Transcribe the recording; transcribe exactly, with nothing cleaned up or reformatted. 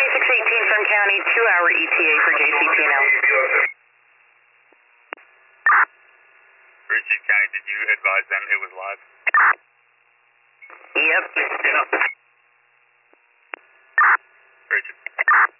six eighteen Sun County, two hour E T A for J C P now. Richard County, did you advise them it was live? Yep. Richard.